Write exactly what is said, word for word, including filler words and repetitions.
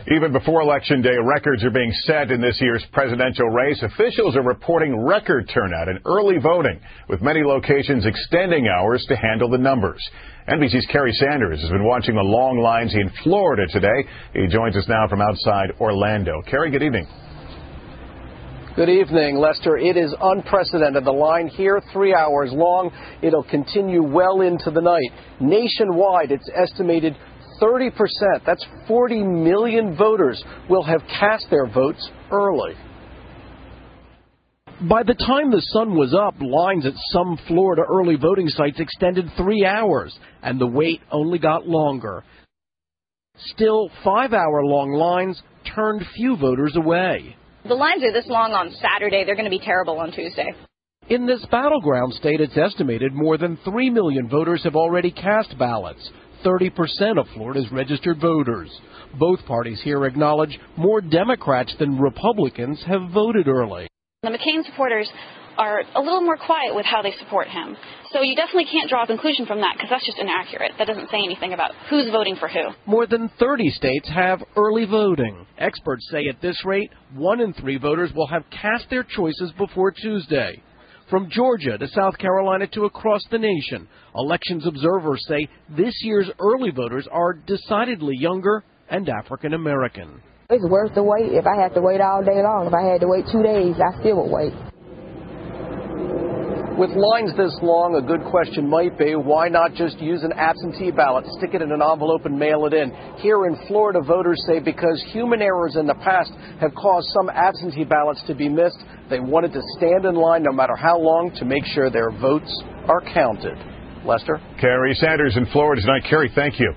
Even before Election Day, records are being set in this year's presidential race. Officials are reporting record turnout in early voting, with many locations extending hours to handle the numbers. N B C's Kerry Sanders has been watching the long lines in Florida today. He joins us now from outside Orlando. Kerry, good evening. Good evening, Lester. It is unprecedented. The line here, three hours long. It'll continue well into the night. Nationwide, it's estimated thirty percent, that's forty million voters, will have cast their votes early. By the time the sun was up, lines at some Florida early voting sites extended three hours, and the wait only got longer. Still, five-hour-long lines turned few voters away. The lines are this long on Saturday. They're going to be terrible on Tuesday. In this battleground state, it's estimated more than three million voters have already cast ballots. thirty percent of Florida's registered voters. Both parties here acknowledge more Democrats than Republicans have voted early. The McCain supporters are a little more quiet with how they support him. So you definitely can't draw a conclusion from that because that's just inaccurate. That doesn't say anything about who's voting for who. More than thirty states have early voting. Experts say at this rate, one in three voters will have cast their choices before Tuesday. From Georgia to South Carolina to across the nation, elections observers say this year's early voters are decidedly younger and African American. It's worth the wait. If I had to wait all day long, if I had to wait two days, I still would wait. With lines this long, a good question might be, why not just use an absentee ballot, stick it in an envelope and mail it in? Here in Florida, voters say because human errors in the past have caused some absentee ballots to be missed, they wanted to stand in line no matter how long to make sure their votes are counted. Lester? Kerry Sanders in Florida tonight. Kerry, thank you.